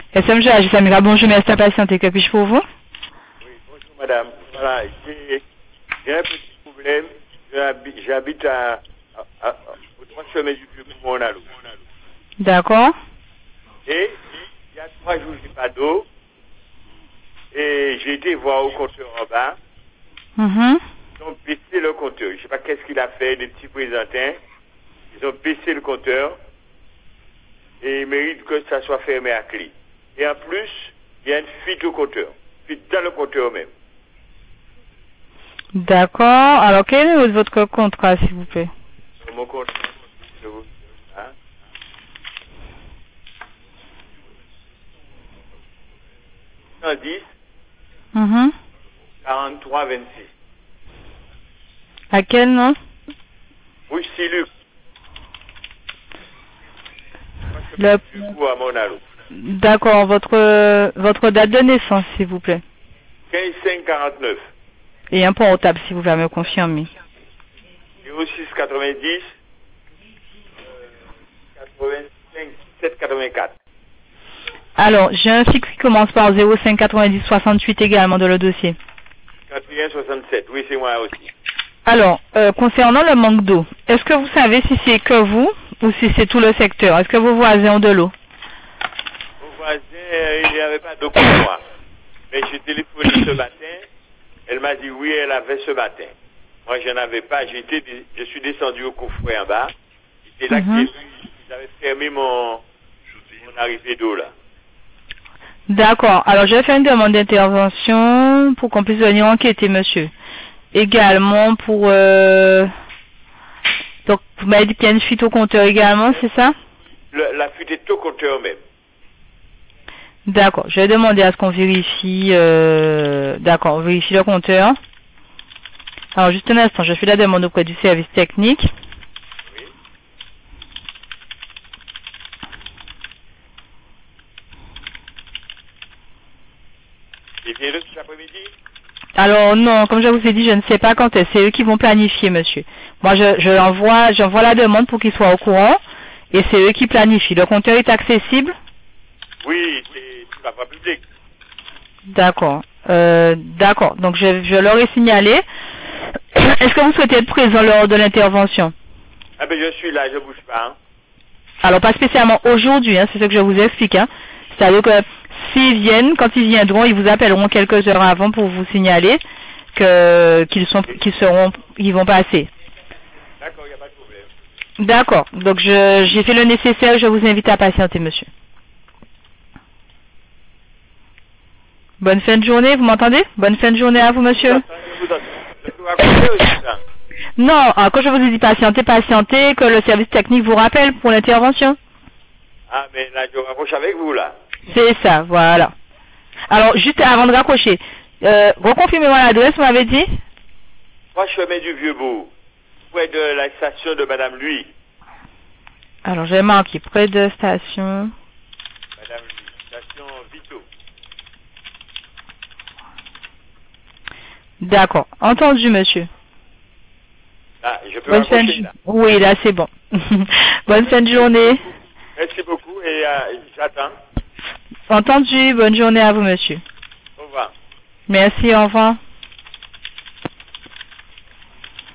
SMG, Samira, bonjour, merci à patienter. Que puis-je pour vous? Oui, bonjour madame. Voilà, j'ai un petit problème. J'habite au 3 chemins du Vieux pour Monalo. D'accord. Et il y a 3 jours, j'ai pas d'eau. Et j'ai été voir au compteur en bas. Ils ont baissé le compteur. Je sais pas qu'est-ce qu'il a fait, des petits présentins. Ils ont baissé le compteur. Et ils méritent que ça soit fermé à clé. Et en plus, il y a une fuite au compteur. Fuite dans le compteur même. D'accord. Alors, quel est votre contrat, s'il vous plaît? Mon compteur, hein? 110 43 26. À quel nom? Oui, c'est Luc. Le... À Monalo. D'accord. Votre date de naissance, s'il vous plaît. 15 5 49. Et un portable, s'il vous plaît, me confirmer. 06 90 85 17 84. Alors, j'ai un fixe qui commence par 05 90 68 également dans le dossier. 41 67, oui, c'est moi aussi. Alors, concernant le manque d'eau, est-ce que vous savez si c'est que vous ou si c'est tout le secteur? Est-ce que vos voisins ont de l'eau? Mon voisin, il n'y avait pas d'eau pour moi. Mais j'ai téléphoné ce matin. Elle m'a dit oui, elle avait ce matin. Moi, je n'avais pas. Je suis descendu au coffret en bas. C'était là que j'avais fermé mon arrivée d'eau là. D'accord. Alors, je vais faire une demande d'intervention pour qu'on puisse venir enquêter, monsieur. Également pour... Donc, vous m'avez dit qu'il y a une fuite au compteur également, c'est ça? La fuite est au compteur même. D'accord. Je vais demander à ce qu'on vérifie... D'accord, on vérifie le compteur. Alors, juste un instant, je fais la demande auprès du service technique. Oui. Il vient là cet après-midi? Alors non, comme je vous ai dit, je ne sais pas quand c'est eux qui vont planifier, monsieur. Moi, j'envoie la demande pour qu'ils soient au courant, et c'est eux qui planifient. Le compteur est accessible? Oui, c'est sur la voie publique. D'accord. D'accord. Donc je leur ai signalé. Est-ce que vous souhaitez être présent lors de l'intervention? Ah ben je suis là, je bouge pas. Hein. Alors pas spécialement aujourd'hui, hein, c'est ce que je vous explique. Hein. C'est-à-dire que s'ils viennent, quand ils viendront, ils vous appelleront quelques heures avant pour vous signaler qu'ils vont passer. D'accord, il n'y a pas de problème. D'accord. Donc j'ai fait le nécessaire, je vous invite à patienter, monsieur. Bonne fin de journée, vous m'entendez? Bonne fin de journée à vous, monsieur. Non, quand je vous ai dit patienter, que le service technique vous rappelle pour l'intervention. Ah, mais là, je raccroche avec vous, là. C'est ça, voilà. Alors, juste avant de raccrocher, reconfirmez-moi l'adresse, vous m'avez dit? 3 chemins du Vieux-Bourg, près de la station de Madame Lui. Alors, j'ai marqué près de station... Madame Lui, station Vito. D'accord, entendu, monsieur. Ah, je peux Bonne raccrocher, là. Oui, là, c'est bon. Bonne fin de journée. Merci beaucoup et j'attends. Entendu, bonne journée à vous, monsieur. Au revoir. Merci, au revoir.